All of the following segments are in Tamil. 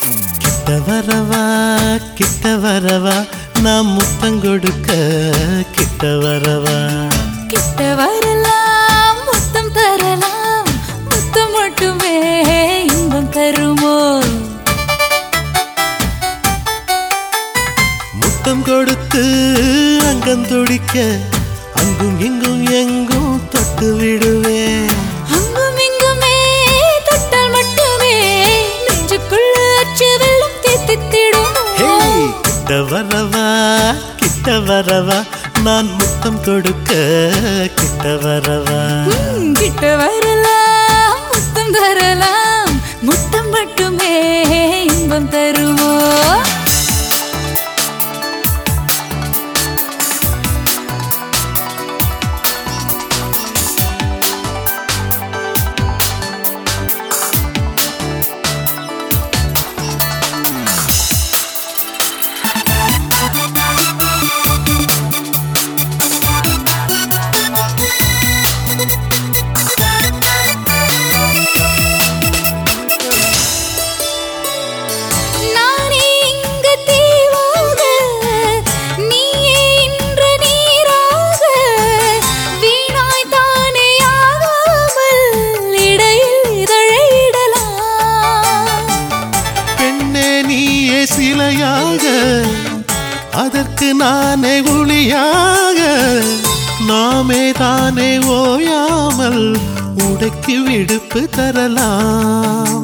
கிட்ட வரவா கிட்ட வரவா நாம் முத்தம் கொடுக்க கிட்ட வரவா கிட்ட வரலாம் முத்தம் தரலாம் முத்தம் மட்டுமே இன்பம் தருமோ முத்தம் கொடுத்து அங்கம் துடிக்க அங்கும் இங்கும் எங்கும் தொட்டு விடுவேன் அங்கும் இங்குமே தொட்டால் மட்டுமே நெஞ்சுக்குள்ள அச்சு வெள்ளம் தித்தித்திடும் கிட்ட வரவா நான் முத்தம் கொடுக்க கிட்ட வரவா கிட்ட வரலாம் முத்தம் தரலாம் முத்தம் மட்டுமே இன்பம் தருமோ சிலையாக அதற்கு நானே ஒளியாக நாமே தானே ஓயாமல் உடைக்கு விடுப்பு தரலாம்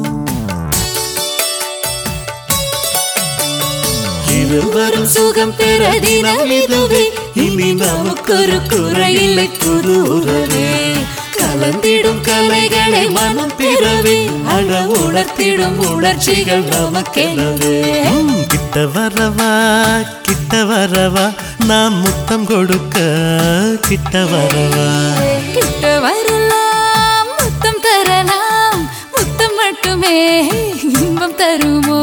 இருவரும் சுகம் பெற தினம் இதுவே இனி நமக்கொரு குறையில்லை புது உறவே கலந்திடும் கலைகளை மனம் பெறவே அழ உணர்த்திடும் உணர்ச்சிகள் நமக்கெனவே கிட்ட வரவா நாம் முத்தம் கொடுக்க கிட்ட வரவா கிட்ட வரலாம் முத்தம் தரலாம் முத்தம் மட்டுமே இன்பம் தருமோ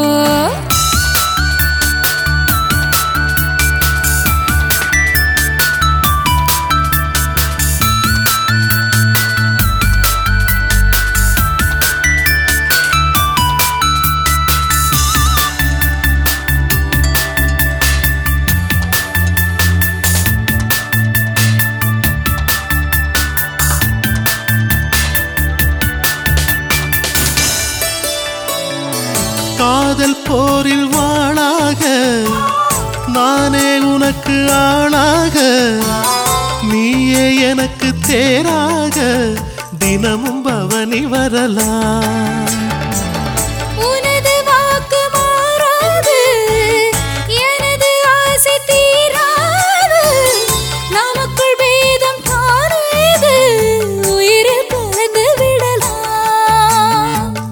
காதல் போரில் வாழாக நானே உனக்கு ஆளாக நீயே எனக்கு தேராக தினமும் பவனி வரலாம் உனது வாக்கு மாறாது எனது ஆசை தீராது நமக்குள் பேதம் காணாது உயிரில் கலந்து விடலாம்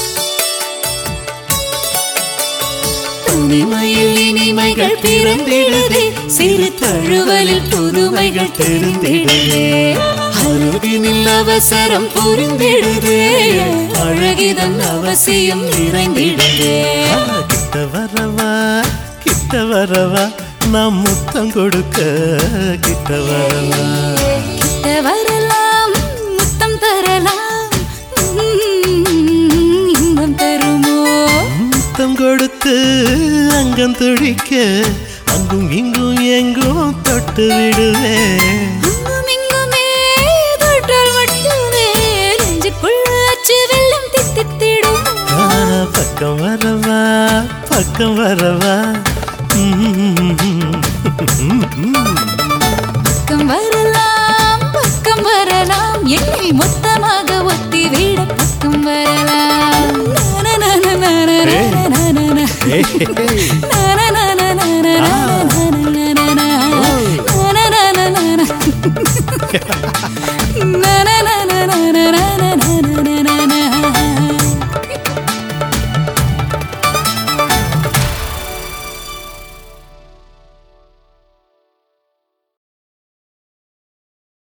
தனிமையில் இனிமைகள் பிறந்திடுதே சிறு தழுவலில் புதுமைகள் தெரிந்திடுதே அருகினில் அவசரம் புரிந்திடுதே அழகிதன் அவசியம் நிறைந்திடுதே கிட்ட வரவா நாம் முத்தம் கொடுக்க கிட்ட வரவா கிட்ட வரலாம் முத்தம் தரலாம் இன்பம் தருமோ முத்தம் கொடுத்து அங்கம் துடிக்க அங்கும் இங்கும் எங்கும் தொட்டு விடுவேன் அங்கும் இங்குமே தொட்டால் மட்டுமே நெஞ்சுக்குள்ள அச்சு வெள்ளம் தித்தித்திடும் பக்கம் வரவா பக்கம் வரலாம் என்னை மொத்தமாக ஒத்தி விட பக்கம் வரலாம்